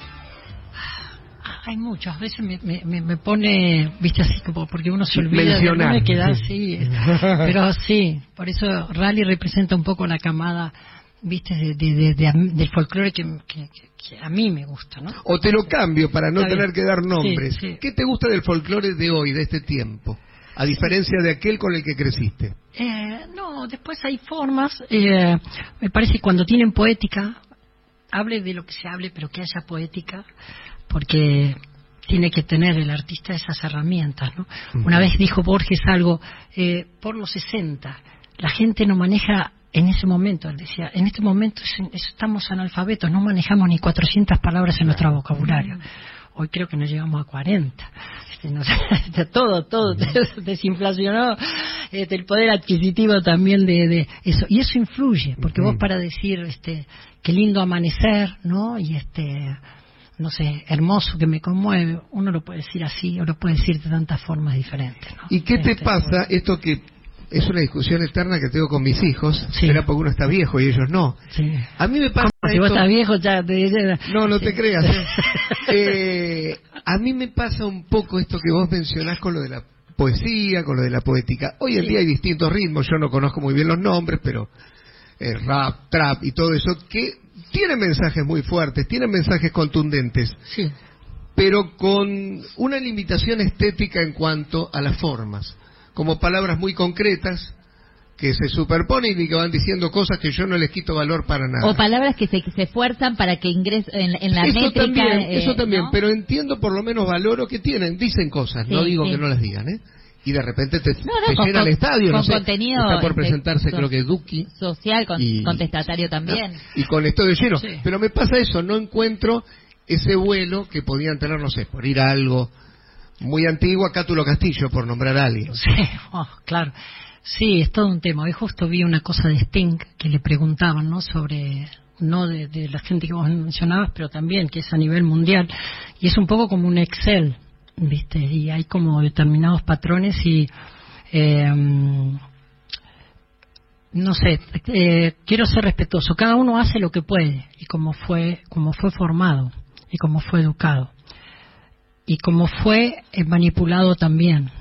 Hay muchas veces me, me, me pone, viste, así como porque uno se olvida mencionar. de me queda así, pero sí, por eso Rally representa un poco la camada, viste, de, de, de, de, del folclore que, que, que a mí me gusta, ¿no? O te lo cambio para no Está tener bien. que dar nombres. Sí, sí. ¿Qué te gusta del folclore de hoy, de este tiempo? A diferencia de aquel con el que creciste. Eh, no, después hay formas, eh, me parece que cuando tienen poética, hable de lo que se hable, pero que haya poética, porque tiene que tener el artista esas herramientas, ¿no? Uh-huh. Una vez dijo Borges algo, eh, por los sesenta, la gente no maneja en ese momento, él decía, en este momento es, es, estamos analfabetos, no manejamos ni cuatrocientas palabras en nuestro vocabulario. Hoy creo que no llegamos a cuarenta. este, no sé, todo, todo desinflacionó, este, el poder adquisitivo también de, de eso, y eso influye, porque vos para decir, este, qué lindo amanecer, ¿no? Y este, no sé, hermoso, que me conmueve, uno lo puede decir así, o lo puede decir de tantas formas diferentes, ¿no? ¿Y qué te Este, pasa, esto que es una discusión eterna que tengo con mis hijos, Sí. será porque uno está viejo y ellos no? Sí. A mí me pasa Como si vos esto- estás viejo, ya te... ya- No, no sí. te creas. ¿eh? Eh, a mí me pasa un poco esto que vos mencionás con lo de la poesía, con lo de la poética. Hoy en Sí. día hay distintos ritmos, yo no conozco muy bien los nombres, pero eh, rap, trap y todo eso, que tienen mensajes muy fuertes, tienen mensajes contundentes, Sí. pero con una limitación estética en cuanto a las formas, como palabras muy concretas que se superponen y que van diciendo cosas que yo no les quito valor para nada. O palabras que se, que se esfuerzan para que ingresen en, en la eso métrica. también, eh, eso también, ¿no? pero entiendo, por lo menos valoro que tienen, dicen cosas, Sí, no digo sí. que no las digan, ¿eh? Y de repente te, No, no, te con- llena el con- estadio, no con sé, contenido está por de- presentarse so- creo que Duki, social, con- y- contestatario también. y con estadio lleno, Sí. pero me pasa eso, no encuentro ese vuelo que podían tener, no sé, por ir a algo muy antiguo, a Cátulo Castillo, por nombrar a alguien. Sí, oh, claro. Sí, es todo un tema. Hoy justo vi una cosa de Sting que le preguntaban, ¿no? Sobre, no de, de la gente que vos mencionabas, pero también que es a nivel mundial. Y es un poco como un Excel, ¿viste? Y hay como determinados patrones y... Eh, no sé, eh, quiero ser respetuoso. Cada uno hace lo que puede y como fue, como fue formado y como fue educado y como fue eh, manipulado también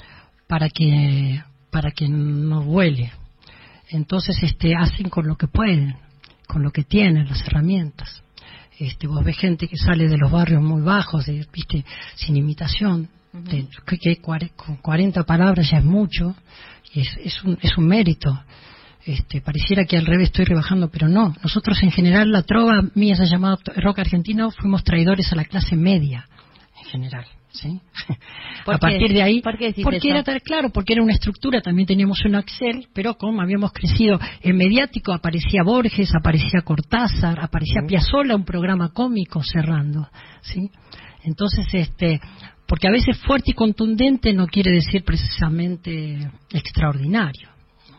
para que para que no vuele. Entonces, este, hacen con lo que pueden, con lo que tienen, las herramientas. Este, vos ves gente que sale de los barrios muy bajos, de, viste, sin imitación, de, que, que cuare- con cuarenta palabras ya es mucho, y es, es un, es un mérito. Este, pareciera que al revés estoy rebajando, pero no. Nosotros en general, la trova mía se ha llamado rock argentino, fuimos traidores a la clase media, en general. ¿Sí? ¿Por A qué? partir de ahí, ¿Por qué decís porque eso? era tan claro, porque era una estructura, también teníamos un Excel, pero como habíamos crecido en mediático, aparecía Borges, aparecía Cortázar, aparecía Piazzolla, un programa cómico cerrando, ¿sí? Entonces, este, porque a veces fuerte y contundente no quiere decir precisamente extraordinario.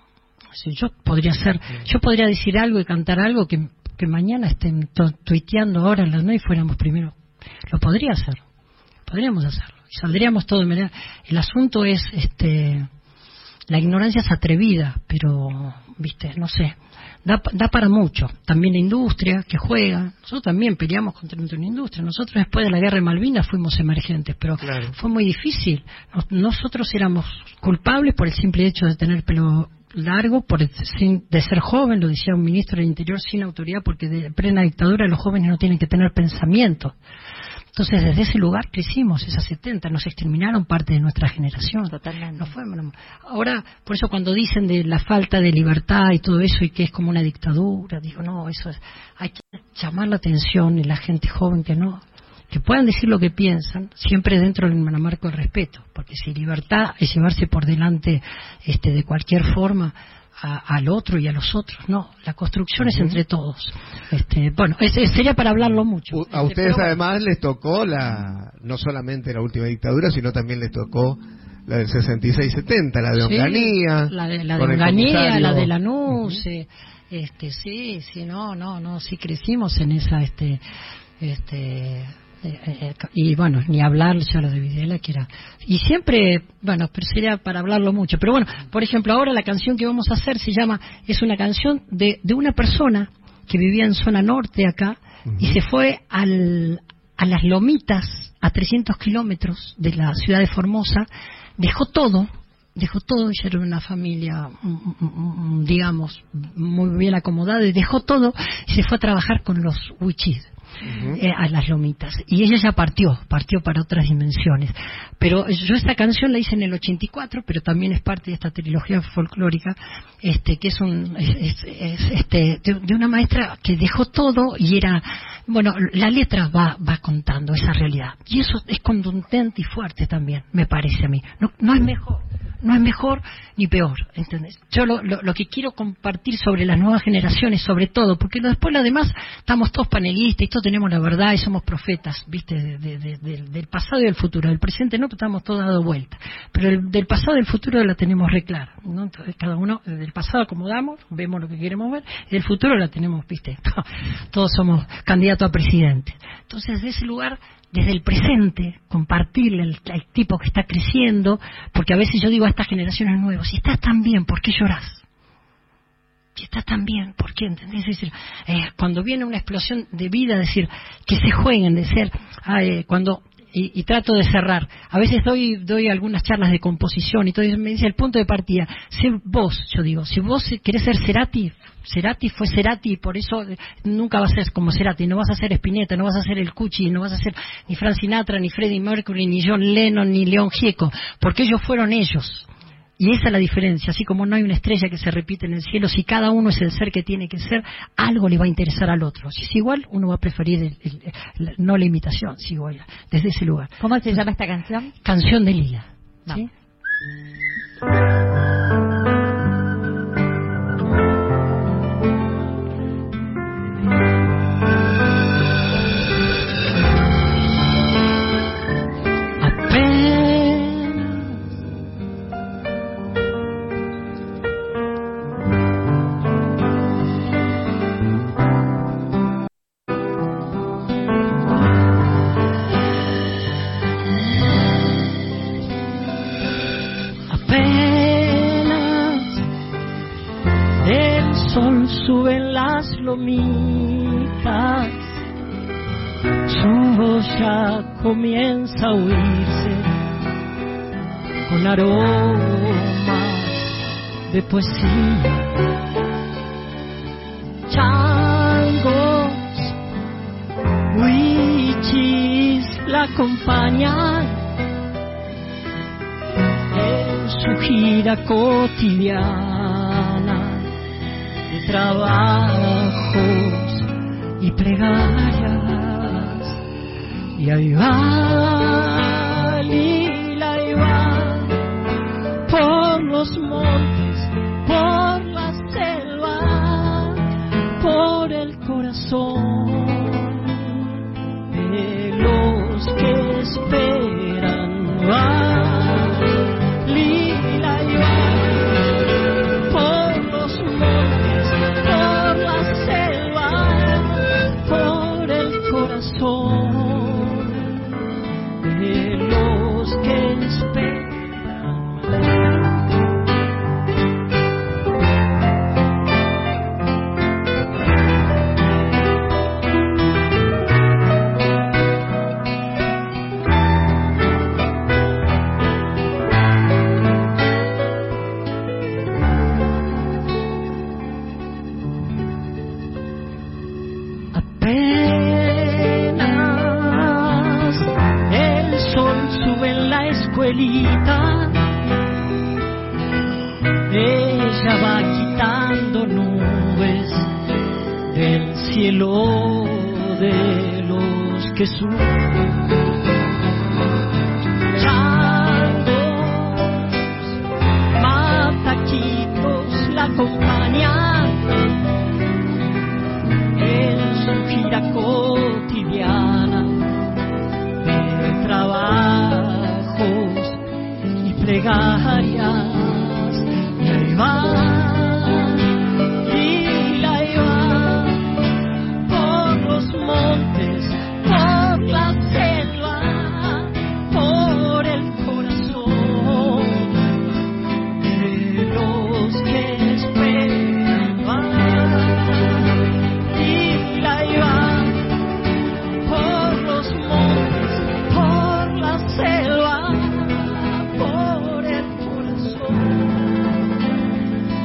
O sea, yo podría ser, yo podría decir algo y cantar algo que, que mañana estén tu- tuiteando ahora en las nueve y fuéramos primero. Lo podría hacer. Podríamos hacerlo y saldríamos todo de manera. El asunto es, este, la ignorancia es atrevida, pero, viste, no sé, da, da para mucho. También la industria que juega. Nosotros también peleamos contra una industria. Nosotros después de la guerra de Malvinas fuimos emergentes, pero Claro. fue muy difícil. Nos- nosotros éramos culpables por el simple hecho de tener pelo largo, por el- sin- de ser joven, lo decía un ministro del Interior, sin autoridad, porque de plena dictadura los jóvenes no tienen que tener pensamiento. Entonces, desde ese lugar crecimos, esas setenta, nos exterminaron parte de nuestra generación. Totalmente. No fue, no- ahora, por eso cuando dicen de la falta de libertad y todo eso y que es como una dictadura, digo, no, eso es, hay que llamar la atención en la gente joven que no, que puedan decir lo que piensan, siempre dentro del marco del respeto, porque si libertad es llevarse por delante este, de cualquier forma a- al otro y a los otros, no, la construcción es entre todos. Este, bueno, es- es- sería para hablarlo mucho. U- A Este, ustedes pero bueno. además les tocó la, no solamente la última dictadura, sino también les tocó la del sesenta y seis setenta, la de Sí, Onganía. la de, la de con el Onganía, comisario. la de Lanús, eh, este, sí, sí, no, no, no, sí crecimos en esa, este, este, eh, eh, y bueno, ni hablar ya lo de Videla, que era, y siempre, bueno, pero sería para hablarlo mucho, pero bueno, por ejemplo, ahora la canción que vamos a hacer se llama, es una canción de, de una persona que vivía en zona norte acá, y se fue al, a las Lomitas, a trescientos kilómetros de la ciudad de Formosa, dejó todo, dejó todo, ella era una familia, mm, mm, mm, digamos, muy bien acomodada, y dejó todo y se fue a trabajar con los Wichid. Eh, a las Lomitas, y ella ya partió partió para otras dimensiones, pero yo esta canción la hice en el ochenta y cuatro, pero también es parte de esta trilogía folclórica, este que es un es, es- es, este de, de una maestra que dejó todo y era, bueno, la letra va va contando esa realidad, y eso es contundente y fuerte también, me parece a mí. No, no es mejor, no es mejor ni peor, ¿entendés? Yo lo, lo, lo que quiero compartir sobre las nuevas generaciones, sobre todo, porque después lo demás estamos todos panelistas y todos tenemos la verdad y somos profetas, ¿viste? De, de, de, de, del pasado y del futuro. Del presente no, estamos todos dando vuelta, pero el, del pasado y del futuro la tenemos re clara, ¿no? Entonces, cada uno, del pasado acomodamos, vemos lo que queremos ver, y del futuro la tenemos, ¿viste? Todos somos candidatos a presidente. Entonces, de ese lugar, desde el presente, compartirle al, al tipo que está creciendo, porque a veces yo digo a estas generaciones nuevas, si estás tan bien, ¿por qué llorás? Si estás tan bien, ¿por qué? ¿Entendés? Es decir, eh, cuando viene una explosión de vida, decir, que se jueguen, de ser, eh, cuando... Y, y trato de cerrar. A veces doy doy algunas charlas de composición y todo eso, me dice el punto de partida. Sé vos, yo digo, si vos querés ser Cerati, Cerati fue Cerati y por eso nunca vas a ser como Cerati. No vas a ser Spinetta, no vas a ser el Cuchi, no vas a ser ni Frank Sinatra, ni Freddie Mercury, ni John Lennon, ni León Gieco, porque ellos fueron ellos. Y esa es la diferencia, así como no hay una estrella que se repite en el cielo, si cada uno es el ser que tiene que ser, algo le va a interesar al otro. Si es igual, uno va a preferir el, el, el, no la imitación, si igual, desde ese lugar. ¿Cómo se llama esta canción? Canción de Lía. ¿Sí? Suben las lomitas, su voz ya comienza a oírse con aromas de poesía. Changos, huichis la acompañan en su gira cotidiana de trabajos y plegarias, y ahí va Lila, ahí va por los montes, por la selva, por el corazón de los que esperan. Va Lila, ahí va por los montes, por la selva, por el corazón de los que esperan. Ella va quitando nubes del cielo de los que sufren. Changos, mataquitos la acompañan en su gira cotidiana de trabajos y plegarias. Y ahí va, Lila, ahí va, por los montes, por la selva, por el corazón de los que esperan. Va, Lila, ahí va, por los montes, por la selva, por el corazón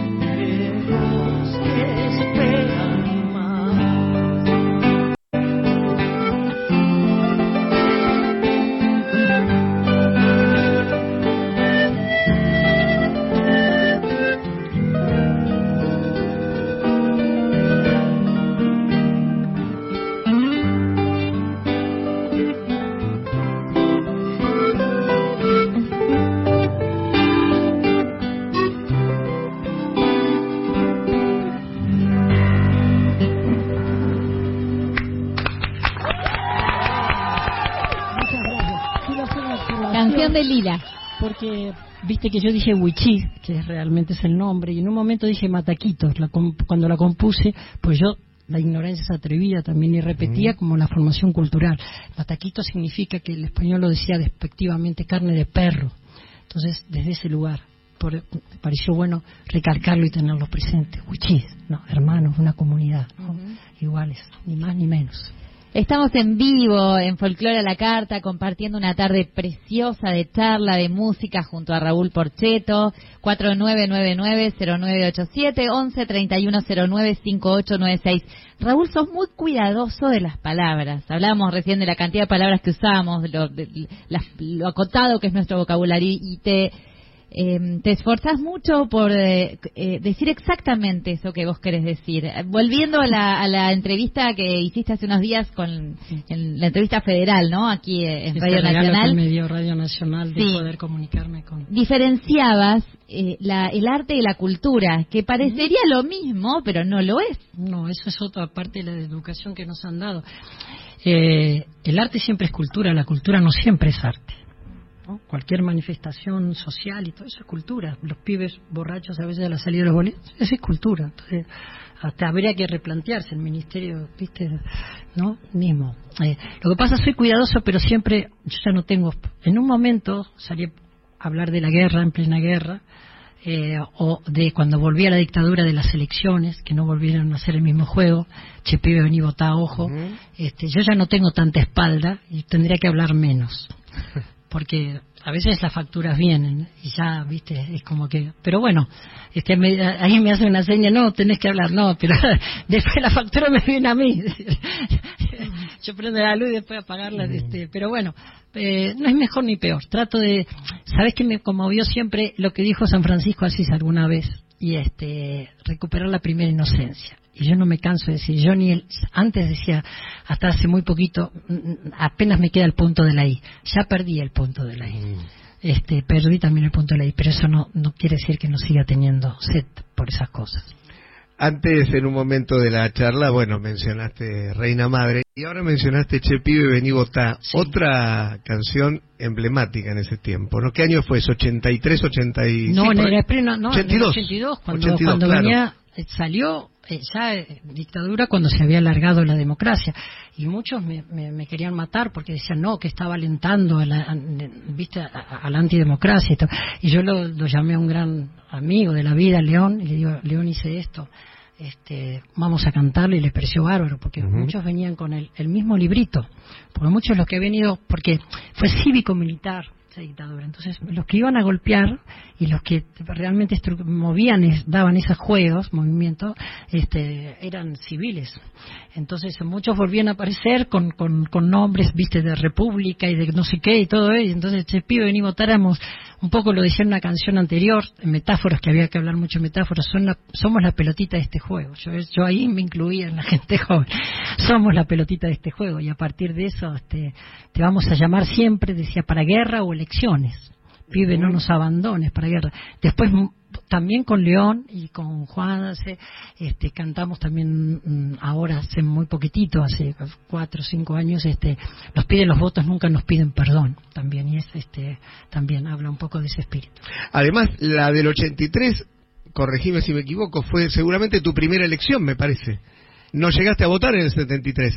canción de Lila. Porque viste que yo dije Huichí, que realmente es el nombre, y en un momento dije Mataquitos. La comp- cuando la compuse, pues yo, la ignorancia es atrevida también, y repetía mm. como la formación cultural. Mataquito significa que el español lo decía despectivamente, carne de perro. Entonces, desde ese lugar, por, me pareció bueno recalcarlo y tenerlo presente. Huichís, no, hermanos, una comunidad, ¿no? Uh-huh. Iguales, ni más ni menos. Estamos en vivo en Folclore a la Carta, compartiendo una tarde preciosa de charla, de música, junto a Raúl Porcheto. Cuatro nueve nueve nueve cero nueve ocho siete, once treinta y uno cero nueve cinco ocho nueve seis. Raúl, sos muy cuidadoso de las palabras. Hablábamos recién de la cantidad de palabras que usamos, lo, de, las, lo acotado que es nuestro vocabulario, y te... Eh, te esforzás mucho por eh, eh, decir exactamente eso que vos querés decir. Volviendo a la, a la entrevista que hiciste hace unos días con en la entrevista federal, ¿no? Aquí eh, en este Radio Nacional. Que me dio Radio Nacional de sí. poder comunicarme con. Diferenciabas eh, la, el arte y la cultura, que parecería lo mismo, pero no lo es. No, eso es otra parte de la educación que nos han dado. Eh, el arte siempre es cultura, la cultura no siempre es arte. ¿No? Cualquier manifestación social y todo eso es cultura. Los pibes borrachos a veces a la salida de los boliches, eso es cultura. Entonces, hasta habría que replantearse el ministerio, viste, ¿no? Mismo. Eh, lo que pasa, soy cuidadoso, pero siempre, yo ya no tengo, en un momento salí a hablar de la guerra, en plena guerra, eh, o de cuando volvía la dictadura de las elecciones, que no volvieron a hacer el mismo juego, che pibe, vení, votá, ojo. Uh-huh. este, yo ya no tengo tanta espalda y tendría que hablar menos. Porque a veces las facturas vienen y ya, viste, es como que... Pero bueno, este, me, ahí me hace una seña, no, tenés que hablar, no, pero después la factura me viene a mí. Yo prendo la luz y después apagarla, este, pero bueno, eh, no es mejor ni peor. Trato de... ¿Sabés que me conmovió siempre lo que dijo San Francisco Asís alguna vez? Y este, recuperar la primera inocencia. Y yo no me canso de decir, yo ni el, antes decía, hasta hace muy poquito, apenas me queda el punto de la I. Ya perdí el punto de la I. Mm. Este, perdí también el punto de la I, pero eso no, no quiere decir que no siga teniendo sed por esas cosas. Antes, en un momento de la charla, bueno, mencionaste Reina Madre, y ahora mencionaste Che Pibe, vení, votá, sí. Otra canción emblemática en ese tiempo, ¿no? ¿Qué año fue eso? ¿ochenta y tres, ochenta y cinco? No, en el pleno, no, ochenta y dos. En el ochenta y dos, cuando, ochenta y dos, cuando claro. venía, salió eh, ya eh, dictadura, cuando se había alargado la democracia, y muchos me, me, me querían matar porque decían no, que estaba alentando a la, a, viste, a, a la antidemocracia y, todo. Y yo lo, lo llamé a un gran amigo de la vida, León, y le digo, León, hice esto, este, vamos a cantarlo, y le pareció bárbaro, porque uh-huh. muchos venían con el, el mismo librito, porque muchos los que habían ido, porque fue cívico-militar esa dictadura, entonces los que iban a golpear y los que realmente estru- movían, es, daban esos juegos, movimientos, este, eran civiles. Entonces muchos volvían a aparecer con, con, con nombres, viste, de república y de no sé qué y todo eso. Entonces, che pibe, vení, votáramos, un poco lo decía en una canción anterior, en metáforas, que había que hablar mucho de metáforas, son la, somos la pelotita de este juego. Yo, yo ahí me incluía en la gente joven. Somos la pelotita de este juego, y a partir de eso este, te vamos a llamar siempre, decía, para guerra o elecciones. Pibe, no nos abandones para guerra. Después también con León y con Juan este, cantamos también ahora hace muy poquitito, hace cuatro o cinco años, este, nos piden los votos, nunca nos piden perdón también, y es este también habla un poco de ese espíritu. Además, la del ochenta y tres, corregime si me equivoco, fue seguramente tu primera elección, me parece. ¿No llegaste a votar en el setenta y tres?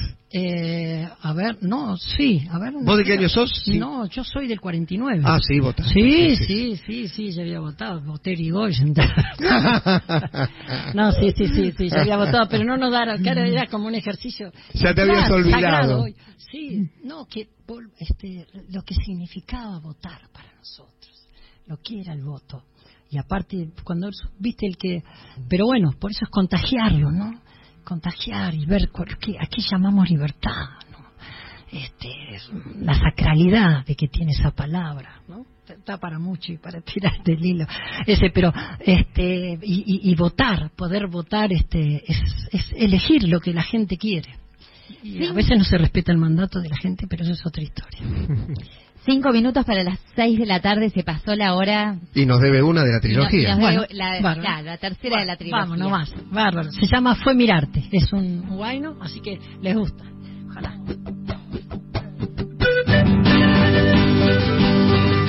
Eh, a ver, no, sí, a ver. ¿Vos de qué año sos? Sí. No, yo soy del cuarenta y nueve. Ah, sí, votaste. Sí, sí, sí, sí, sí, ya había votado, voté Irigoyen. No, sí, sí, sí, sí, ya había votado, pero no nos daron, claro, era como un ejercicio. Ya te habías olvidado. Sí, no, que este, lo que significaba votar para nosotros, lo que era el voto. Y aparte, cuando viste el que, pero bueno, por eso es contagiarlo, ¿no? Contagiar y ver qué, a qué llamamos libertad, ¿no? Este, la sacralidad de que tiene esa palabra, ¿no? Está para mucho y para tirar del hilo ese, pero este y, y, y votar, poder votar, este, es, es elegir lo que la gente quiere. Y sí. A veces no se respeta el mandato de la gente, pero eso es otra historia. Cinco minutos para las seis de la tarde, se pasó la hora. Y nos debe una de la trilogía. Nos, nos bueno, la, la, la tercera bueno, de la trilogía. Vamos, nomás, bárbaro. Se llama Fue Mirarte. Es un guayno, así que les gusta. Ojalá.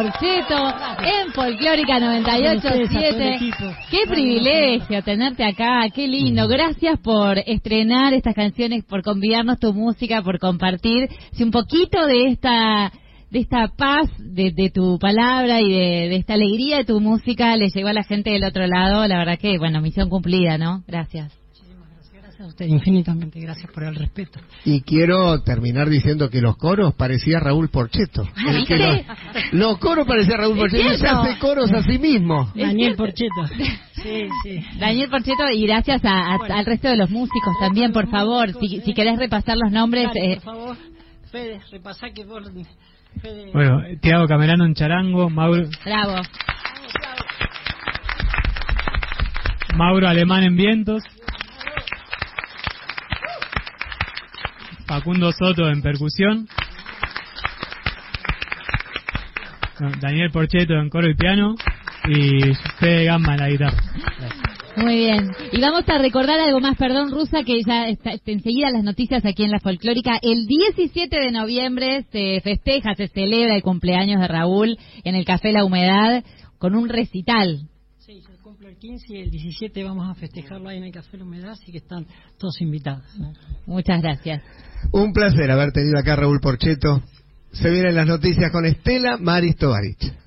Porchetto en Folclórica noventa y ocho punto siete. Qué privilegio tenerte acá, qué lindo. Gracias por estrenar estas canciones, por convidarnos tu música, por compartir si un poquito de esta de esta paz de, de tu palabra y de, de esta alegría de tu música le llegó a la gente del otro lado. La verdad que, bueno, misión cumplida, ¿no? Gracias. Gracias a usted, infinitamente gracias por el respeto. Y quiero terminar diciendo que los coros parecía Raúl Porchetto. Ah, El que los, los coros parecía Raúl Porchetto y se hace coros a sí mismo. Daniel Porchetto. Sí, sí. Daniel Porchetto, y gracias a, a, bueno, al resto de los músicos también, por favor. Si, si querés repasar los nombres. Dale, eh... por favor, Fede, repasá que vos... Fede... Bueno, Tiago Camerano en charango, Mauro... Bravo. Mauro Alemán en vientos. Facundo Soto en percusión. Daniel Porchetto en coro y piano. Y Fede Gamba en la guitarra. Muy bien. Y vamos a recordar algo más, perdón, Rusa, que ya está, está enseguida las noticias aquí en la Folclórica. El diecisiete de noviembre se festeja, se celebra el cumpleaños de Raúl en el Café La Humedad con un recital. Sí, se cumple el quince y el diecisiete vamos a festejarlo ahí en el Café La Humedad, así que están todos invitados. Muchas gracias. Un placer haber tenido acá a Raúl Porchetto. Se vienen las noticias con Estela Maris Tovarich.